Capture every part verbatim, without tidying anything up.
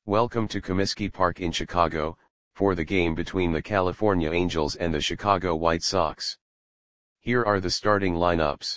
Welcome to Comiskey Park in Chicago, for the game between the California Angels and the Chicago White Sox. Here are the starting lineups.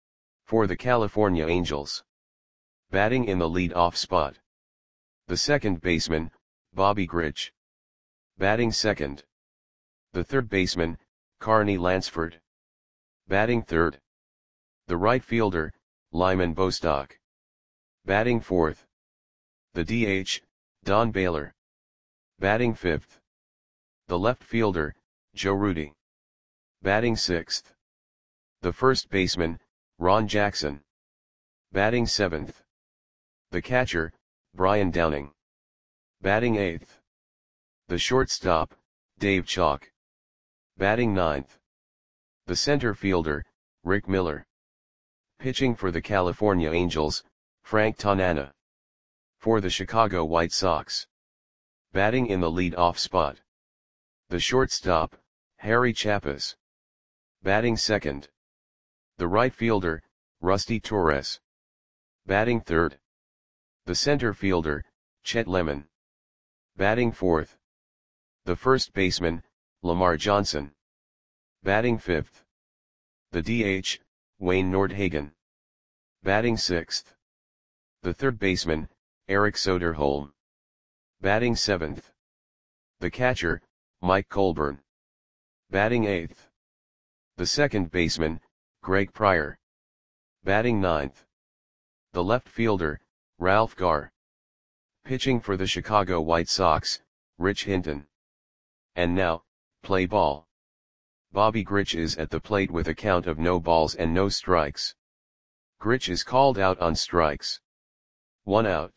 For the California Angels. Batting in the lead-off spot. The second baseman, Bobby Grich. Batting second. The third baseman, Carney Lansford. Batting third. The right fielder, Lyman Bostock. Batting fourth. The D H, Don Baylor. Batting fifth. The left fielder, Joe Rudi. Batting sixth. The first baseman, Ron Jackson. Batting seventh. The catcher, Brian Downing. Batting eighth. The shortstop, Dave Chalk. Batting ninth. The center fielder, Rick Miller. Pitching for the California Angels, Frank Tanana. For the Chicago White Sox. Batting in the lead-off spot. The shortstop, Harry Chapas. Batting second. The right fielder, Rusty Torres. Batting third. The center fielder, Chet Lemon. Batting fourth. The first baseman, Lamar Johnson. Batting fifth. The D H, Wayne Nordhagen. Batting sixth. The third baseman, Eric Soderholm. Batting seventh. The catcher, Mike Colburn. Batting eighth. The second baseman, Greg Pryor. Batting ninth. The left fielder, Ralph Garr. Pitching for the Chicago White Sox, Rich Hinton. And now, play ball. Bobby Grich is at the plate with a count of no balls and no strikes. Grich is called out on strikes. One out.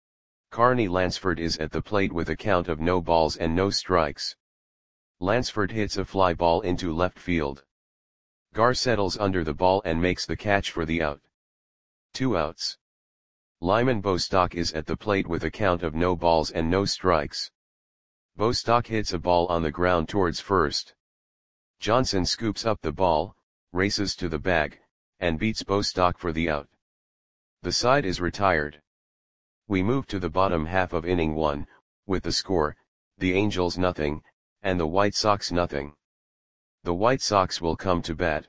Carney Lansford is at the plate with a count of no balls and no strikes. Lansford hits a fly ball into left field. Garr settles under the ball and makes the catch for the out. Two outs. Lyman Bostock is at the plate with a count of no balls and no strikes. Bostock hits a ball on the ground towards first. Johnson scoops up the ball, races to the bag, and beats Bostock for the out. The side is retired. We move to the bottom half of inning one, with the score, the Angels nothing, and the White Sox nothing. The White Sox will come to bat.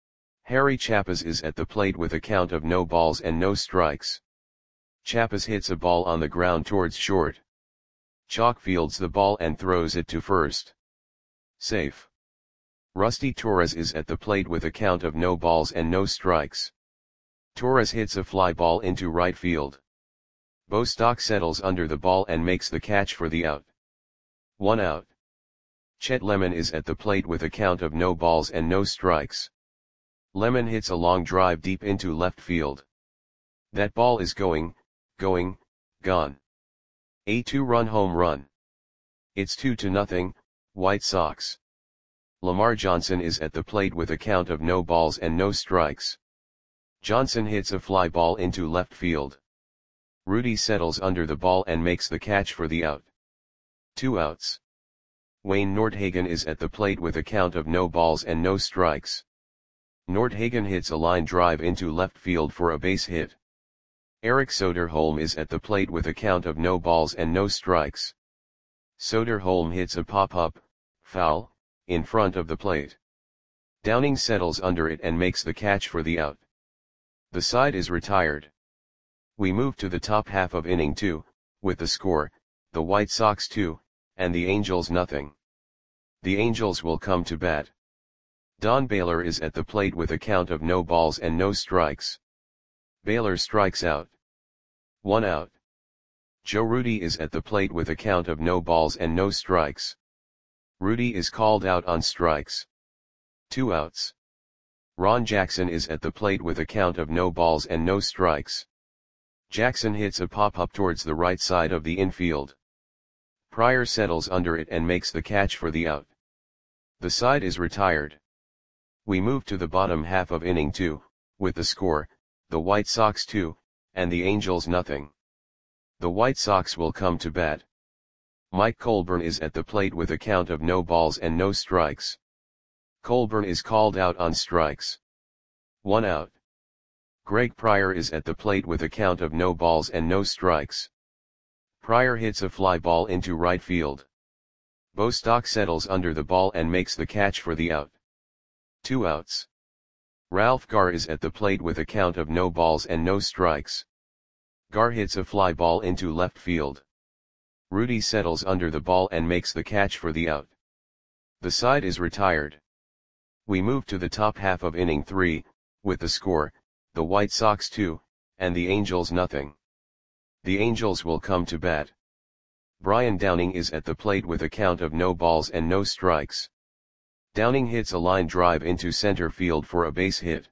Harry Chapas is at the plate with a count of no balls and no strikes. Chapas hits a ball on the ground towards short. Chalk fields the ball and throws it to first. Safe. Rusty Torres is at the plate with a count of no balls and no strikes. Torres hits a fly ball into right field. Bostock settles under the ball and makes the catch for the out. One out. Chet Lemon is at the plate with a count of no balls and no strikes. Lemon hits a long drive deep into left field. That ball is going, going, gone. A two-run home run. It's two to nothing, White Sox. Lamar Johnson is at the plate with a count of no balls and no strikes. Johnson hits a fly ball into left field. Rudi settles under the ball and makes the catch for the out. Two outs. Wayne Nordhagen is at the plate with a count of no balls and no strikes. Nordhagen hits a line drive into left field for a base hit. Eric Soderholm is at the plate with a count of no balls and no strikes. Soderholm hits a pop-up, foul, in front of the plate. Downing settles under it and makes the catch for the out. The side is retired. We move to the top half of inning two, with the score, the White Sox two, and the Angels nothing. The Angels will come to bat. Don Baylor is at the plate with a count of no balls and no strikes. Baylor strikes out. One out. Joe Rudi is at the plate with a count of no balls and no strikes. Rudi is called out on strikes. Two outs. Ron Jackson is at the plate with a count of no balls and no strikes. Jackson hits a pop-up towards the right side of the infield. Pryor settles under it and makes the catch for the out. The side is retired. We move to the bottom half of inning two, with the score, the White Sox two, and the Angels nothing. The White Sox will come to bat. Mike Colburn is at the plate with a count of no balls and no strikes. Colburn is called out on strikes. One out. Greg Pryor is at the plate with a count of no balls and no strikes. Pryor hits a fly ball into right field. Bostock settles under the ball and makes the catch for the out. Two outs. Ralph Garr is at the plate with a count of no balls and no strikes. Garr hits a fly ball into left field. Rudy settles under the ball and makes the catch for the out. The side is retired. We move to the top half of inning three, with the score, the White Sox two, and the Angels nothing. The Angels will come to bat. Brian Downing is at the plate with a count of no balls and no strikes. Downing hits a line drive into center field for a base hit.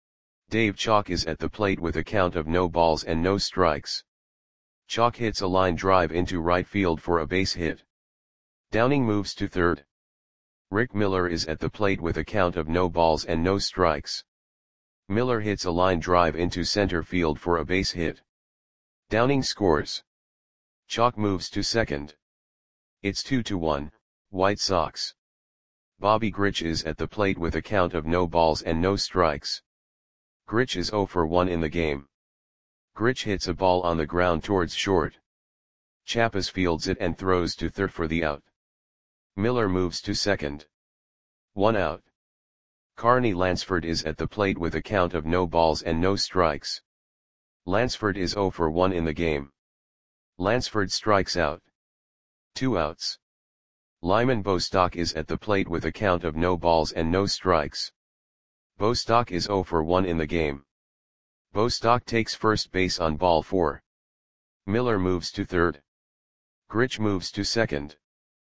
Dave Chalk is at the plate with a count of no balls and no strikes. Chalk hits a line drive into right field for a base hit. Downing moves to third. Rick Miller is at the plate with a count of no balls and no strikes. Miller hits a line drive into center field for a base hit. Downing scores. Chalk moves to second. It's two to one, White Sox. Bobby Grich is at the plate with a count of no balls and no strikes. Grich is oh for one in the game. Grich hits a ball on the ground towards short. Chapas fields it and throws to third for the out. Miller moves to second. One out. Carney Lansford is at the plate with a count of no balls and no strikes. Lansford is oh for one in the game. Lansford strikes out. Two outs. Lyman Bostock is at the plate with a count of no balls and no strikes. Bostock is oh for one in the game. Bostock takes first base on ball four. Miller moves to third. Grich moves to second.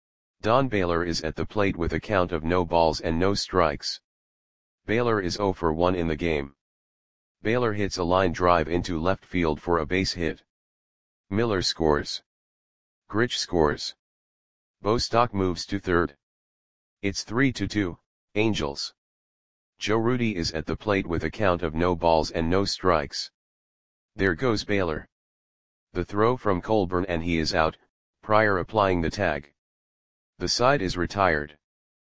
Don Baylor is at the plate with a count of no balls and no strikes. Baylor is oh for one in the game. Baylor hits a line drive into left field for a base hit. Miller scores. Grich scores. Bostock moves to third. It's three to two, Angels. Joe Rudi is at the plate with a count of no balls and no strikes. There goes Baylor. The throw from Colburn and he is out, Pryor applying the tag. The side is retired.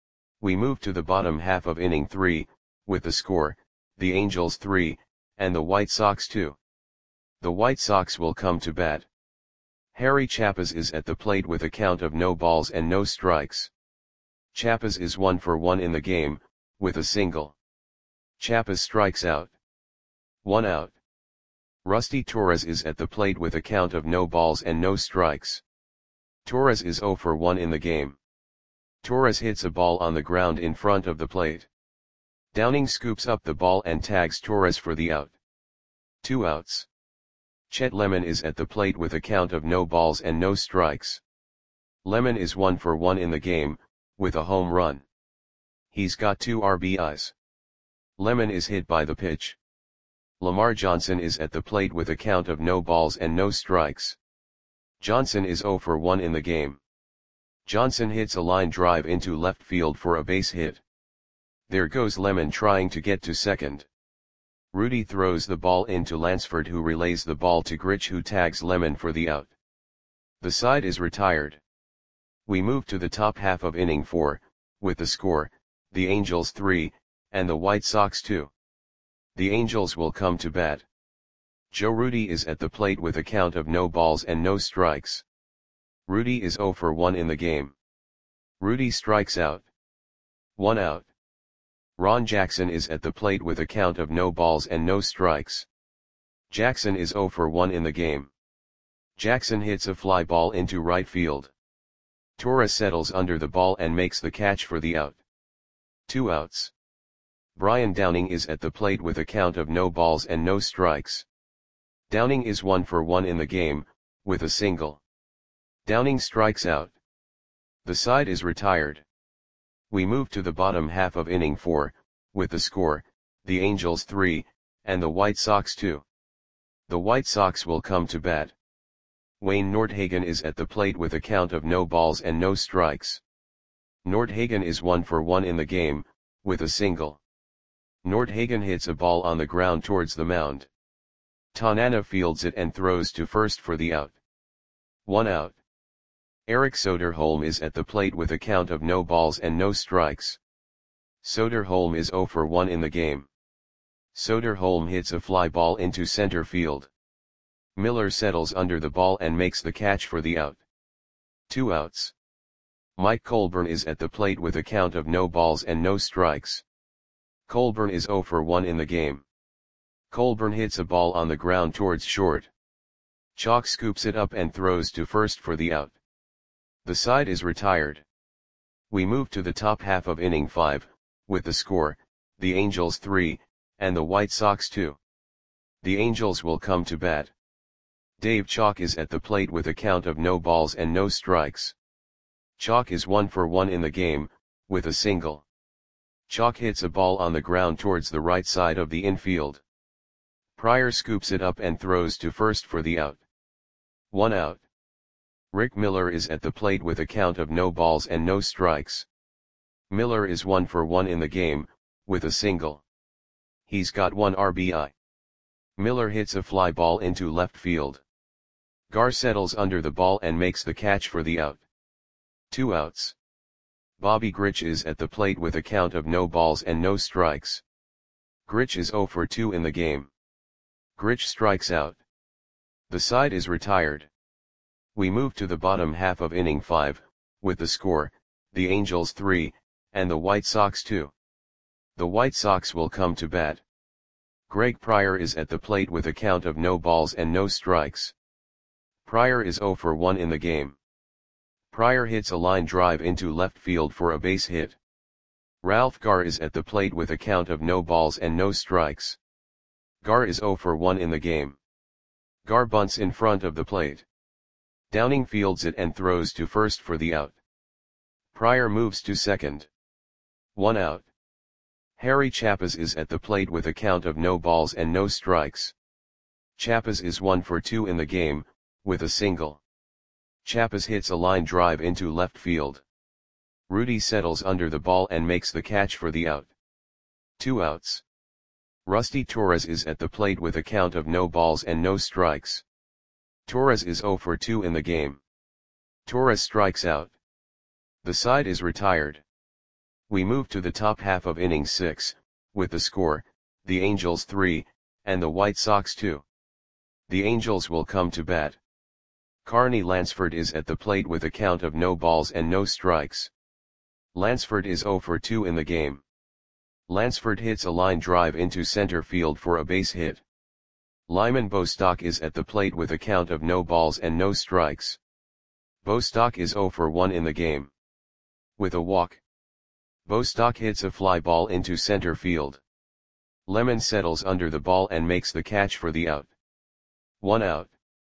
We move to the bottom half of inning three, with the score, the Angels three, and the White Sox two. The White Sox will come to bat. Harry Chapas is at the plate with a count of no balls and no strikes. Chapas is one for one in the game, with a single. Chapas strikes out. One out. Rusty Torres is at the plate with a count of no balls and no strikes. Torres is oh for one in the game. Torres hits a ball on the ground in front of the plate. Downing scoops up the ball and tags Torres for the out. Two outs. Chet Lemon is at the plate with a count of no balls and no strikes. Lemon is one for one in the game, with a home run. He's got two R B Is. Lemon is hit by the pitch. Lamar Johnson is at the plate with a count of no balls and no strikes. Johnson is oh for one in the game. Johnson hits a line drive into left field for a base hit. There goes Lemon trying to get to second. Rudy throws the ball into Lansford, who relays the ball to Grich, who tags Lemon for the out. The side is retired. We move to the top half of inning four, with the score, the Angels three, and the White Sox two. The Angels will come to bat. Joe Rudi is at the plate with a count of no balls and no strikes. Rudy is oh for one in the game. Rudy strikes out. One out. Ron Jackson is at the plate with a count of no balls and no strikes. Jackson is oh for one in the game. Jackson hits a fly ball into right field. Torres settles under the ball and makes the catch for the out. Two outs. Brian Downing is at the plate with a count of no balls and no strikes. Downing is one for one in the game, with a single. Downing strikes out. The side is retired. We move to the bottom half of inning four, with the score, the Angels three, and the White Sox two. The White Sox will come to bat. Wayne Nordhagen is at the plate with a count of no balls and no strikes. Nordhagen is one for one in the game, with a single. Nordhagen hits a ball on the ground towards the mound. Tanana fields it and throws to first for the out. One out. Eric Soderholm is at the plate with a count of no balls and no strikes. Soderholm is oh for one in the game. Soderholm hits a fly ball into center field. Miller settles under the ball and makes the catch for the out. Two outs. Mike Colburn is at the plate with a count of no balls and no strikes. Colburn is oh for one in the game. Colburn hits a ball on the ground towards short. Chalk scoops it up and throws to first for the out. The side is retired. We move to the top half of inning five, with the score, the Angels three, and the White Sox two. The Angels will come to bat. Dave Chalk is at the plate with a count of no balls and no strikes. Chalk is one for one in the game, with a single. Chalk hits a ball on the ground towards the right side of the infield. Pryor scoops it up and throws to first for the out. One out. Rick Miller is at the plate with a count of no balls and no strikes. Miller is one for one in the game, with a single. He's got one R B I. Miller hits a fly ball into left field. Gar settles under the ball and makes the catch for the out. Two outs. Bobby Grich is at the plate with a count of no balls and no strikes. Grich is oh for two in the game. Grich strikes out. The side is retired. We move to the bottom half of inning five, with the score, the Angels three, and the White Sox two. The White Sox will come to bat. Greg Pryor is at the plate with a count of no balls and no strikes. Pryor is oh for one in the game. Pryor hits a line drive into left field for a base hit. Ralph Gar is at the plate with a count of no balls and no strikes. Gar is oh for one in the game. Gar bunts in front of the plate. Downing fields it and throws to first for the out. Pryor moves to second. One out. Harry Chappaz is at the plate with a count of no balls and no strikes. Chappaz is one for two in the game, with a single. Chappaz hits a line drive into left field. Rudy settles under the ball and makes the catch for the out. Two outs. Rusty Torres is at the plate with a count of no balls and no strikes. Torres is oh for two in the game. Torres strikes out. The side is retired. We move to the top half of inning six, with the score, the Angels three, and the White Sox two. The Angels will come to bat. Carney Lansford is at the plate with a count of no balls and no strikes. Lansford is oh for two in the game. Lansford hits a line drive into center field for a base hit. Lyman Bostock is at the plate with a count of no balls and no strikes. Bostock is oh for one in the game. With a walk. Bostock hits a fly ball into center field. Lemon settles under the ball and makes the catch for the out. One out.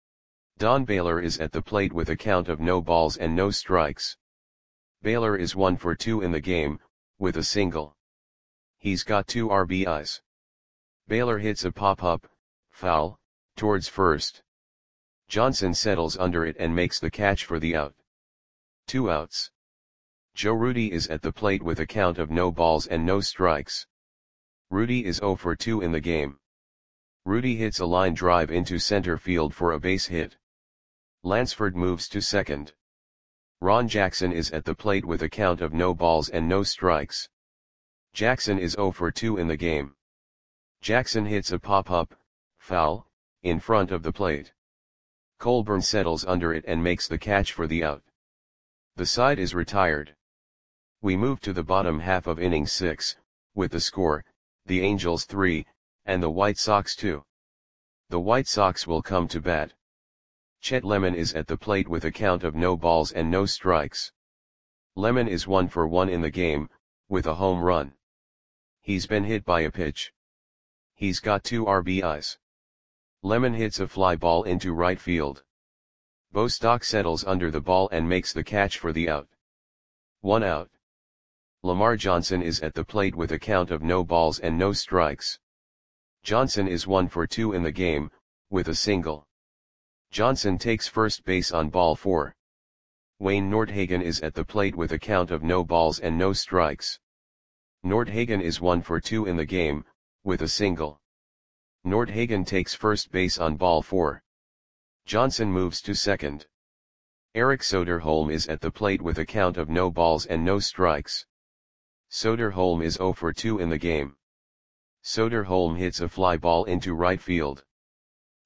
Don Baylor is at the plate with a count of no balls and no strikes. Baylor is one for two in the game, with a single. He's got two R B Is. Baylor hits a pop-up, foul, towards first. Johnson settles under it and makes the catch for the out. Two outs. Joe Rudy is at the plate with a count of no balls and no strikes. Rudy is oh for two in the game. Rudy hits a line drive into center field for a base hit. Lansford moves to second. Ron Jackson is at the plate with a count of no balls and no strikes. Jackson is oh for two in the game. Jackson hits a pop-up, foul, in front of the plate. Colburn settles under it and makes the catch for the out. The side is retired. We move to the bottom half of inning six, with the score, the Angels three, and the White Sox two. The White Sox will come to bat. Chet Lemon is at the plate with a count of no balls and no strikes. Lemon is one for one in the game, with a home run. He's been hit by a pitch. He's got two R B Is. Lemon hits a fly ball into right field. Bostock settles under the ball and makes the catch for the out. One out. Lamar Johnson is at the plate with a count of no balls and no strikes. Johnson is one for two in the game, with a single. Johnson takes first base on ball four. Wayne Nordhagen is at the plate with a count of no balls and no strikes. Nordhagen is one for two in the game, with a single. Nordhagen takes first base on ball four. Johnson moves to second. Eric Soderholm is at the plate with a count of no balls and no strikes. Soderholm is oh for two in the game. Soderholm hits a fly ball into right field.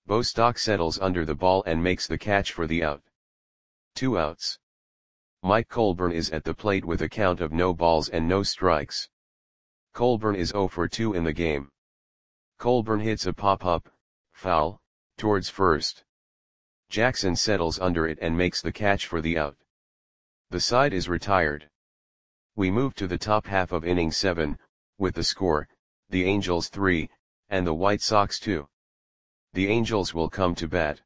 Bostock settles under the ball and makes the catch for the out. Two outs. Mike Colburn is at the plate with a count of no balls and no strikes. Colburn is oh for two in the game. Colburn hits a pop-up, foul, towards first. Jackson settles under it and makes the catch for the out. The side is retired. We move to the top half of inning seven, with the score, the Angels three, and the White Sox two. The Angels will come to bat.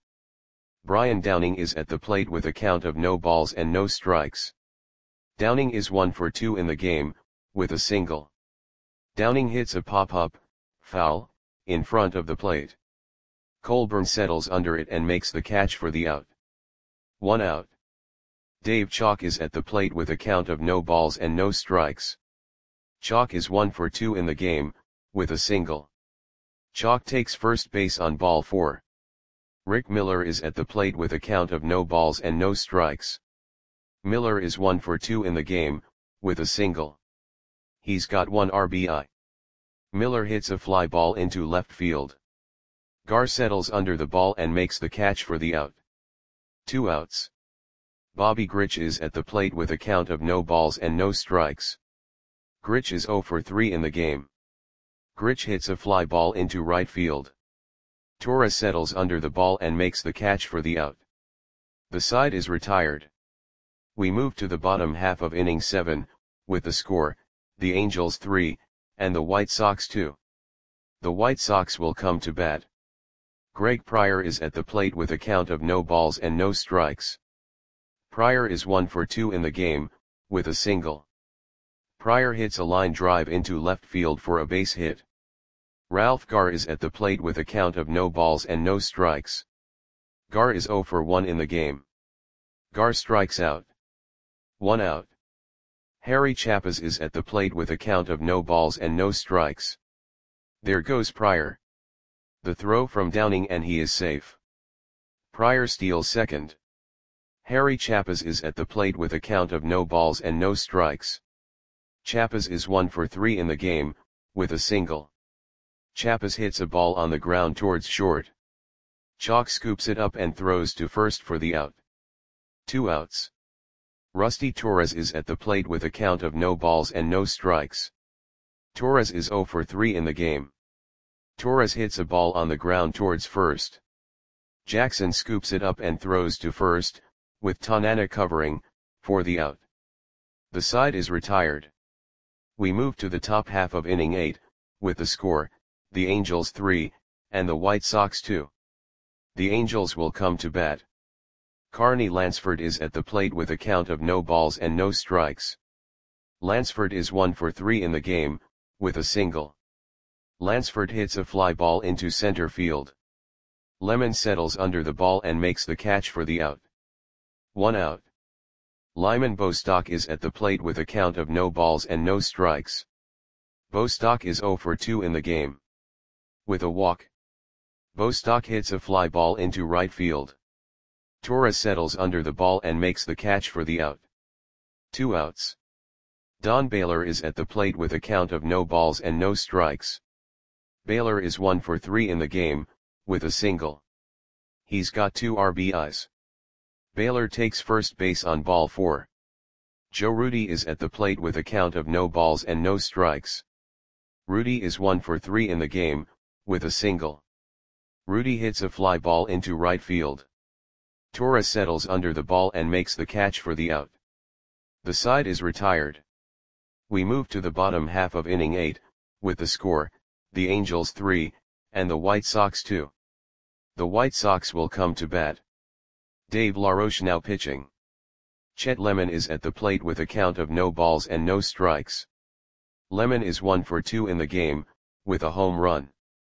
Brian Downing is at the plate with a count of no balls and no strikes. Downing is one for two in the game, with a single. Downing hits a pop-up, foul, in front of the plate. Colburn settles under it and makes the catch for the out. One out. Dave Chalk is at the plate with a count of no balls and no strikes. Chalk is one for two in the game, with a single. Chalk takes first base on ball four. Rick Miller is at the plate with a count of no balls and no strikes. Miller is one for two in the game, with a single. He's got one R B I. Miller hits a fly ball into left field. Gar settles under the ball and makes the catch for the out. Two outs. Bobby Grich is at the plate with a count of no balls and no strikes. Grich is oh for three in the game. Grich hits a fly ball into right field. Torres settles under the ball and makes the catch for the out. The side is retired. We move to the bottom half of inning seven, with the score, the Angels three, and the White Sox two. The White Sox will come to bat. Greg Pryor is at the plate with a count of no balls and no strikes. Pryor is one for two in the game, with a single. Pryor hits a line drive into left field for a base hit. Ralph Gar is at the plate with a count of no balls and no strikes. Gar is oh for one in the game. Gar strikes out. One out. Harry Chapas is at the plate with a count of no balls and no strikes. There goes Pryor. The throw from Downing and he is safe. Pryor steals second. Harry Chapas is at the plate with a count of no balls and no strikes. Chapas is one for three in the game, with a single. Chapas hits a ball on the ground towards short. Chalk scoops it up and throws to first for the out. Two outs. Rusty Torres is at the plate with a count of no balls and no strikes. Torres is oh for three in the game. Torres hits a ball on the ground towards first. Jackson scoops it up and throws to first, with Tanana covering, for the out. The side is retired. We move to the top half of inning eight, with the score, the Angels three, and the White Sox two. The Angels will come to bat. Carney Lansford is at the plate with a count of no balls and no strikes. Lansford is one for three in the game, with a single. Lansford hits a fly ball into center field. Lemon settles under the ball and makes the catch for the out. One out. Lyman Bostock is at the plate with a count of no balls and no strikes. Bostock is oh for two in the game. With a walk. Bostock hits a fly ball into right field. Torres settles under the ball and makes the catch for the out. Two outs. Don Baylor is at the plate with a count of no balls and no strikes. Baylor is one for three in the game, with a single. He's got two R B Is. Baylor takes first base on ball four. Joe Rudy is at the plate with a count of no balls and no strikes. Rudy is one for three in the game, with a single. Rudy hits a fly ball into right field. Torres settles under the ball and makes the catch for the out. The side is retired. We move to the bottom half of inning eight, with the score, the Angels three, and the White Sox two. The White Sox will come to bat. Dave LaRoche now pitching. Chet Lemon is at the plate with a count of no balls and no strikes. Lemon is one for two in the game, with a home run.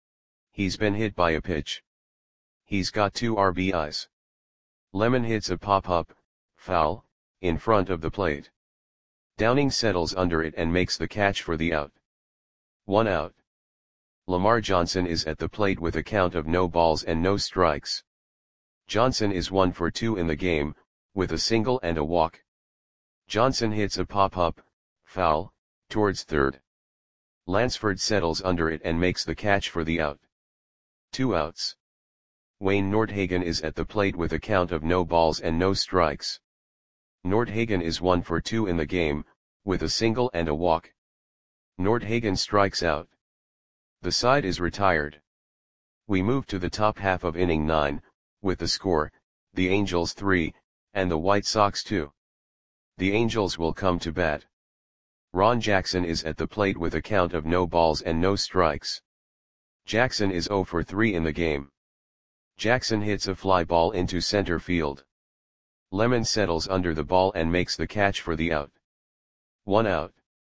He's been hit by a pitch. He's got two R B Is. Lemon hits a pop-up, foul, in front of the plate. Downing settles under it and makes the catch for the out. One out. Lamar Johnson is at the plate with a count of no balls and no strikes. Johnson is one for two in the game, with a single and a walk. Johnson hits a pop-up, foul, towards third. Lansford settles under it and makes the catch for the out. Two outs. Wayne Nordhagen is at the plate with a count of no balls and no strikes. Nordhagen is one for two in the game, with a single and a walk. Nordhagen strikes out. The side is retired. We move to the top half of inning nine, with the score, the Angels three, and the White Sox two. The Angels will come to bat. Ron Jackson is at the plate with a count of no balls and no strikes. Jackson is zero for three in the game. Jackson hits a fly ball into center field. Lemon settles under the ball and makes the catch for the out. One out.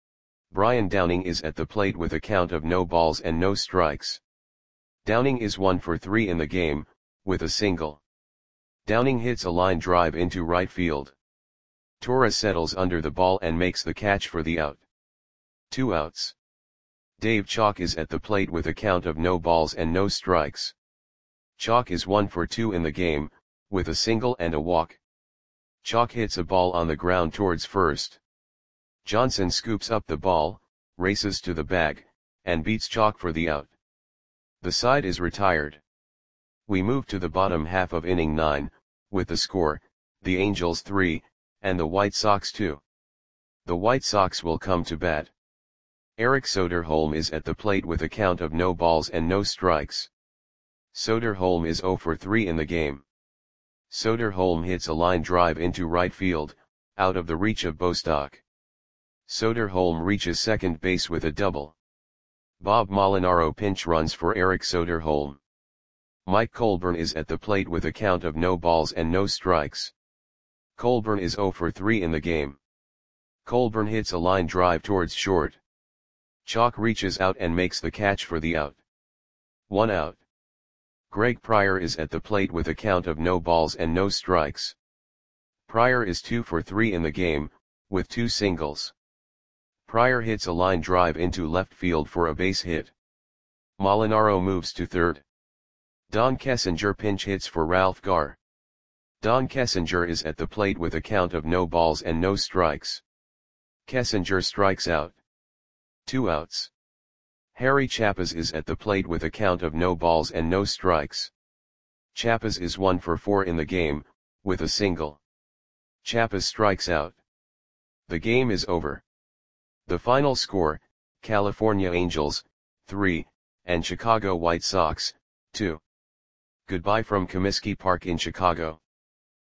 Brian Downing is at the plate with a count of no balls and no strikes. Downing is one for three in the game, with a single. Downing hits a line drive into right field. Torres settles under the ball and makes the catch for the out. Two outs. Dave Chalk is at the plate with a count of no balls and no strikes. Chalk is one for two in the game, with a single and a walk. Chalk hits a ball on the ground towards first. Johnson scoops up the ball, races to the bag, and beats Chalk for the out. The side is retired. We move to the bottom half of inning nine, with the score, the Angels three, and the White Sox two. The White Sox will come to bat. Eric Soderholm is at the plate with a count of no balls and no strikes. Soderholm is zero for three in the game. Soderholm hits a line drive into right field, out of the reach of Bostock. Soderholm reaches second base with a double. Bob Molinaro pinch runs for Eric Soderholm. Mike Colburn is at the plate with a count of no balls and no strikes. Colburn is zero for three in the game. Colburn hits a line drive towards short. Chalk reaches out and makes the catch for the out. One out. Greg Pryor is at the plate with a count of no balls and no strikes. Pryor is two for three in the game, with two singles. Pryor hits a line drive into left field for a base hit. Molinaro moves to third. Don Kessinger pinch hits for Ralph Garr. Don Kessinger is at the plate with a count of no balls and no strikes. Kessinger strikes out. Two outs. Harry Chappaz is at the plate with a count of no balls and no strikes. Chappaz is one for four in the game, with a single. Chappaz strikes out. The game is over. The final score, California Angels, three, and Chicago White Sox, two. Goodbye from Comiskey Park in Chicago.